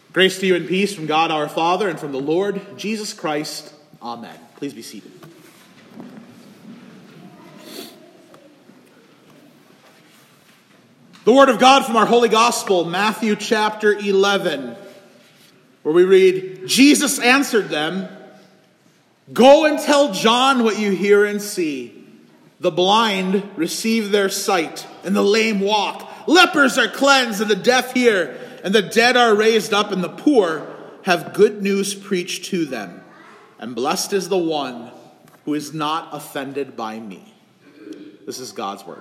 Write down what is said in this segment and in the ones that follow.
Grace to you and peace from God our Father and from the Lord Jesus Christ. Amen. Please be seated. The Word of God from our Holy Gospel, Matthew chapter 11, where we read, Jesus answered them, "Go and tell John what you hear and see. The blind receive their sight, and the lame walk. Lepers are cleansed, and the deaf hear, and the dead are raised up, and the poor have good news preached to them. And blessed is the one who is not offended by me." This is God's word.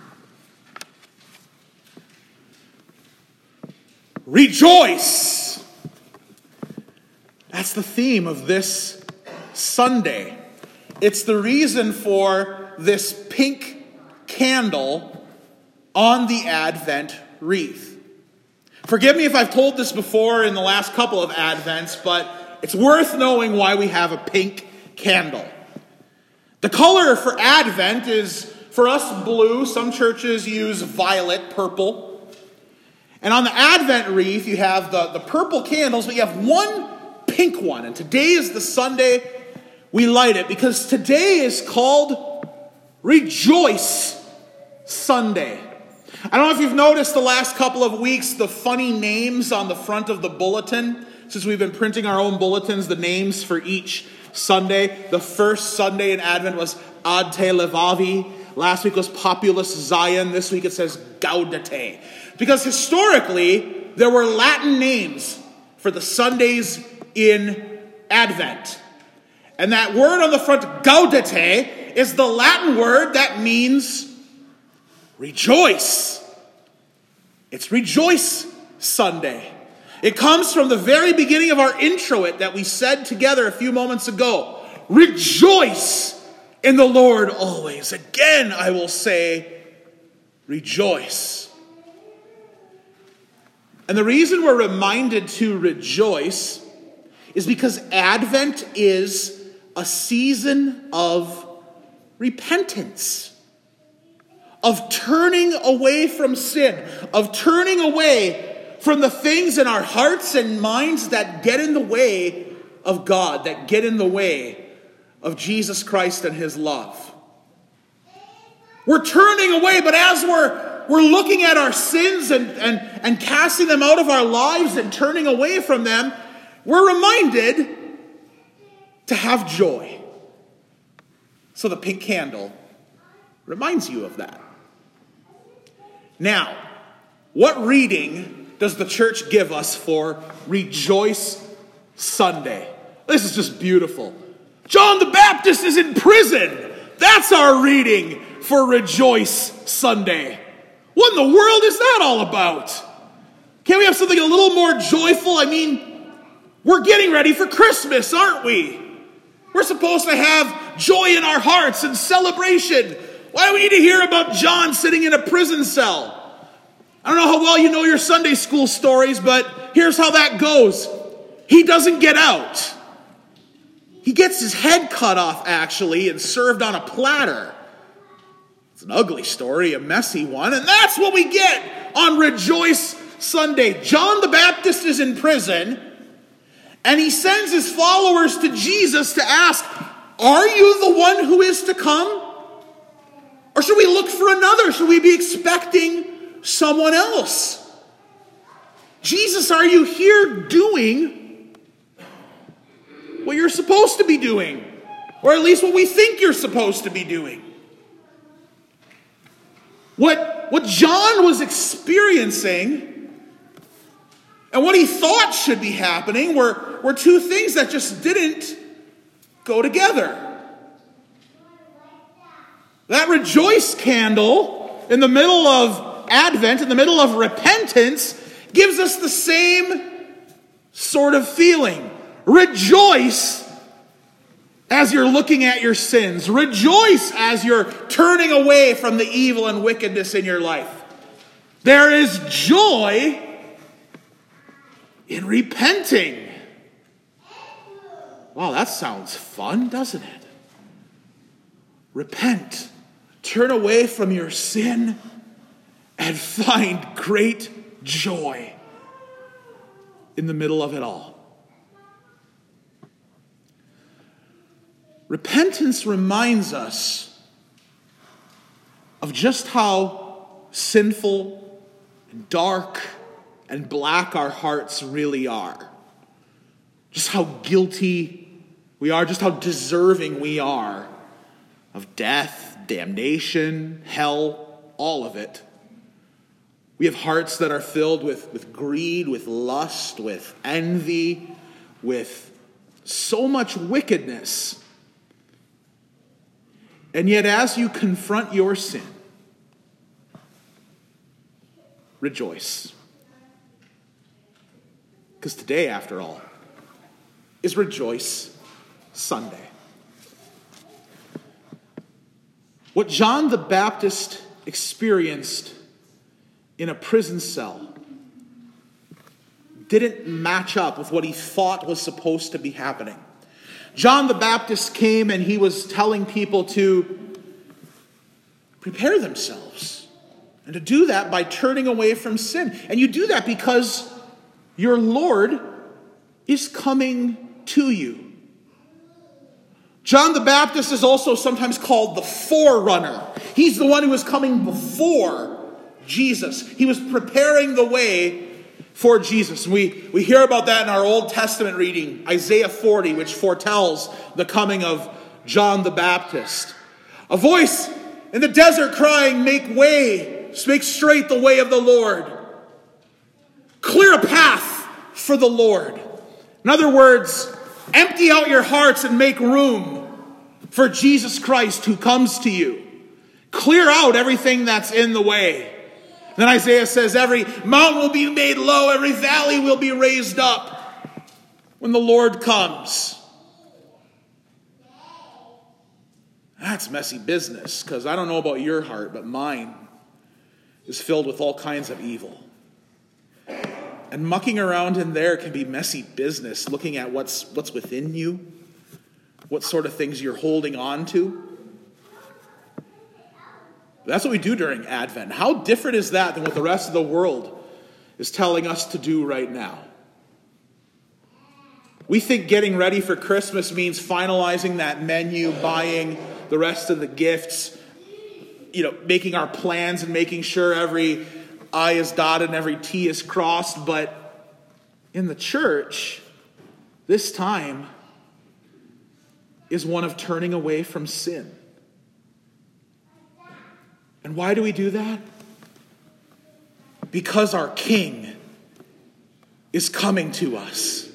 Rejoice! That's the theme of this Sunday. It's the reason for this pink candle on the Advent wreath. Forgive me if I've told this before in the last couple of Advents, but it's worth knowing why we have a pink candle. The color for Advent is, for us, blue. Some churches use violet, purple. And on the Advent wreath, you have the purple candles, but you have one pink one. And today is the Sunday we light it, because today is called Rejoice Sunday. I don't know if you've noticed the last couple of weeks the funny names on the front of the bulletin. Since we've been printing our own bulletins, the names for each Sunday. The first Sunday in Advent was Ad Te Levavi. Last week was Populus Zion. This week it says Gaudete. Because historically, there were Latin names for the Sundays in Advent. And that word on the front, Gaudete, is the Latin word that means rejoice. It's Rejoice Sunday. It comes from the very beginning of our introit that we said together a few moments ago. Rejoice in the Lord always. Again, I will say, rejoice. And the reason we're reminded to rejoice is because Advent is a season of repentance, of turning away from sin, of turning away from the things in our hearts and minds that get in the way of God, that get in the way of Jesus Christ and his love. We're turning away, but as we're looking at our sins and casting them out of our lives and turning away from them, we're reminded to have joy. So the pink candle reminds you of that. Now, what reading does the church give us for Rejoice Sunday? This is just beautiful. John the Baptist is in prison. That's our reading for Rejoice Sunday. What in the world is that all about? Can't we have something a little more joyful? I mean, we're getting ready for Christmas, aren't we? We're supposed to have joy in our hearts and celebration. Why do we need to hear about John sitting in a prison cell? I don't know how well you know your Sunday school stories, but here's how that goes. He doesn't get out. He gets his head cut off, actually, and served on a platter. It's an ugly story, a messy one, and that's what we get on Rejoice Sunday. John the Baptist is in prison, and he sends his followers to Jesus to ask, "Are you the one who is to come? Or should we look for another? Should we be expecting someone else? Jesus, are you here doing what you're supposed to be doing? Or at least what we think you're supposed to be doing?" What John was experiencing and what he thought should be happening were two things that just didn't go together. That rejoice candle in the middle of Advent, in the middle of repentance, gives us the same sort of feeling. Rejoice as you're looking at your sins. Rejoice as you're turning away from the evil and wickedness in your life. There is joy in repenting. Wow, that sounds fun, doesn't it? Repent. Turn away from your sin and find great joy. in the middle of it all. Repentance reminds us of just how sinful and dark and black our hearts really are. Just how guilty we are, just how deserving we are of death, damnation, hell, all of it. We have hearts that are filled with greed, with lust, with envy, with so much wickedness. And yet, as you confront your sin, rejoice. Because today, after all, is Rejoice Sunday. What John the Baptist experienced in a prison cell didn't match up with what he thought was supposed to be happening. John the Baptist came and he was telling people to prepare themselves, and to do that by turning away from sin. And you do that because your Lord is coming to you. John the Baptist is also sometimes called the forerunner. He's the one who was coming before Jesus. He was preparing the way for Jesus. And we hear about that in our Old Testament reading, Isaiah 40, which foretells the coming of John the Baptist. A voice in the desert crying, make straight the way of the Lord. Clear a path for the Lord. In other words, empty out your hearts and make room for Jesus Christ who comes to you. Clear out everything that's in the way. Then Isaiah says, every mountain will be made low, every valley will be raised up when the Lord comes. That's messy business, because I don't know about your heart, but mine is filled with all kinds of evil. And mucking around in there can be messy business, looking at what's within you, what sort of things you're holding on to. That's what we do during Advent. How different is that than what the rest of the world is telling us to do right now? We think getting ready for Christmas means finalizing that menu, buying the rest of the gifts, making our plans and making sure every I is dotted and every T is crossed. But in the church, this time is one of turning away from sin. And why do we do that? Because our King is coming to us.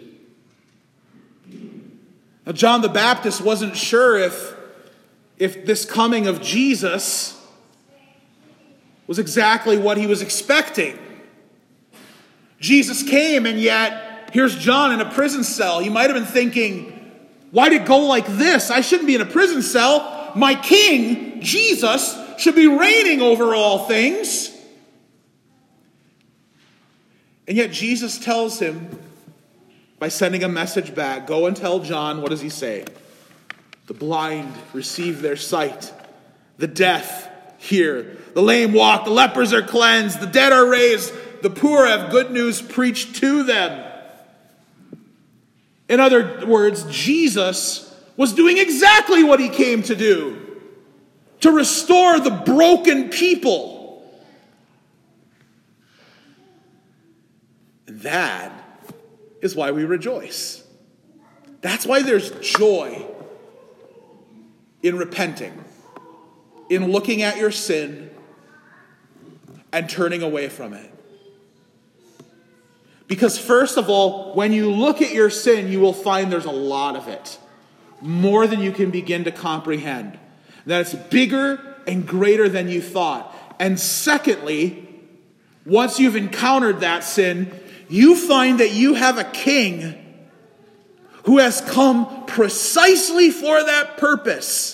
Now, John the Baptist wasn't sure if this coming of Jesus was exactly what he was expecting. Jesus came, and yet here's John in a prison cell. He might have been thinking, why'd it go like this? I shouldn't be in a prison cell. My King, Jesus, should be reigning over all things. And yet Jesus tells him by sending a message back, go and tell John, what does he say? The blind receive their sight, the deaf hear, the lame walk, the lepers are cleansed, the dead are raised, the poor have good news preached to them. In other words, Jesus was doing exactly what he came to do. To restore the broken people. And that is why we rejoice. That's why there's joy in repenting, in looking at your sin and turning away from it. Because first of all, when you look at your sin, you will find there's a lot of it. More than you can begin to comprehend. That it's bigger and greater than you thought. And secondly, once you've encountered that sin, you find that you have a King who has come precisely for that purpose.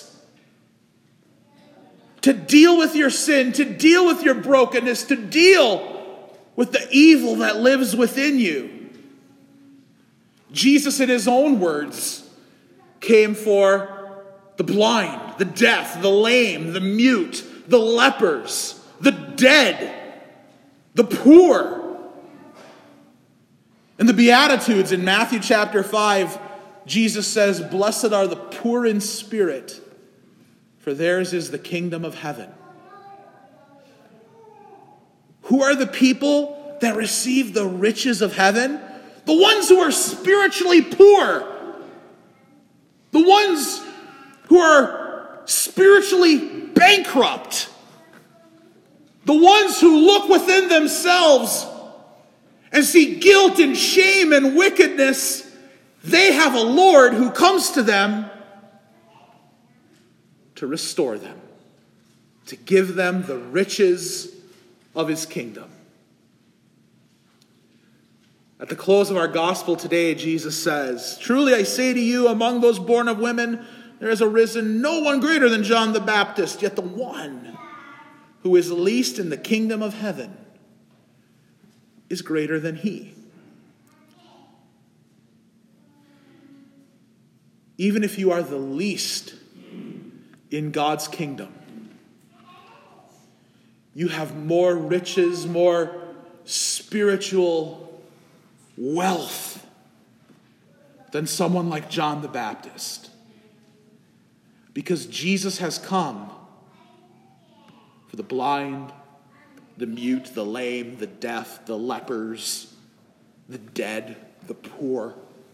To deal with your sin, to deal with your brokenness, to deal with the evil that lives within you. Jesus, in his own words, came for the blind, the deaf, the lame, the mute, the lepers, the dead, the poor. In the Beatitudes in Matthew chapter 5, Jesus says, "Blessed are the poor in spirit, for theirs is the kingdom of heaven." Who are the people that receive the riches of heaven? The ones who are spiritually poor. The ones who are spiritually bankrupt. The ones who look within themselves and see guilt and shame and wickedness. They have a Lord who comes to them to restore them, to give them the riches of his kingdom. At the close of our gospel today, Jesus says, "Truly I say to you, among those born of women, there has arisen no one greater than John the Baptist, yet the one who is least in the kingdom of heaven is greater than he." Even if you are the least in God's kingdom, you have more riches, more spiritual wealth than someone like John the Baptist. Because Jesus has come for the blind, the mute, the lame, the deaf, the lepers, the dead, the poor.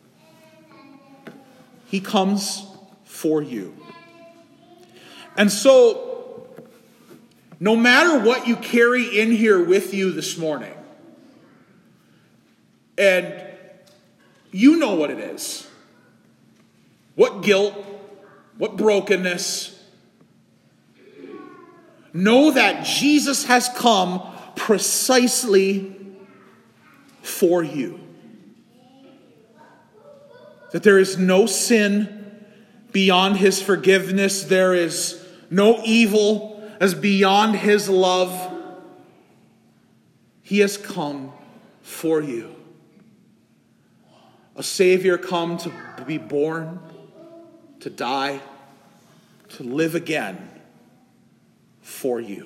He comes for you. And so, no matter what you carry in here with you this morning, and you know what it is, what guilt, what brokenness, know that Jesus has come precisely for you. That there is no sin beyond his forgiveness. There is no evil as beyond his love. He has come for you. A Savior come to be born, to die, to live again for you.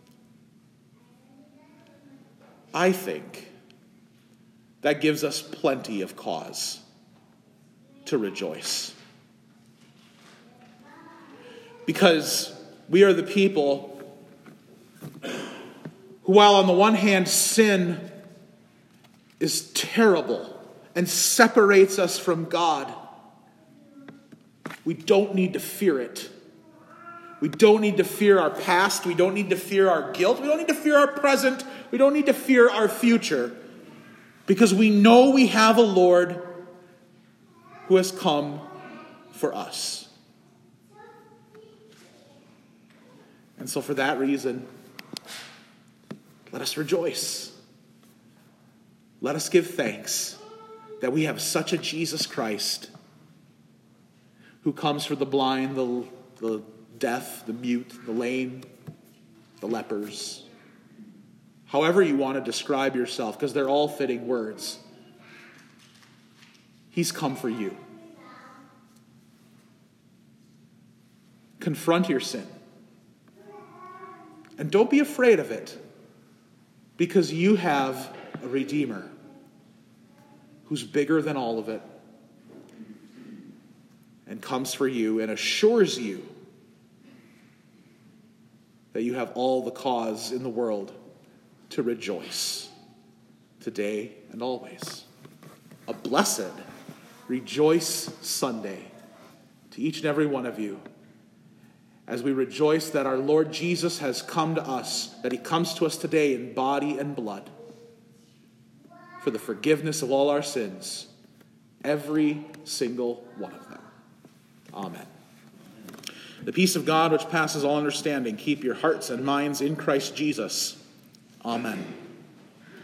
I think that gives us plenty of cause to rejoice. Because we are the people who, while on the one hand sin is terrible and separates us from God, we don't need to fear it. We don't need to fear our past. We don't need to fear our guilt. We don't need to fear our present. We don't need to fear our future. Because we know we have a Lord who has come for us. And so for that reason, let us rejoice. Let us give thanks that we have such a Jesus Christ who comes for the blind, the deaf, the mute, the lame, the lepers. However you want to describe yourself, because they're all fitting words. He's come for you. Confront your sin. And don't be afraid of it, because you have a Redeemer who's bigger than all of it and comes for you and assures you that you have all the cause in the world to rejoice today and always. A blessed Rejoice Sunday to each and every one of you, as we rejoice that our Lord Jesus has come to us, that he comes to us today in body and blood for the forgiveness of all our sins, every single one of them. Amen. The peace of God, which passes all understanding, keep your hearts and minds in Christ Jesus. Amen.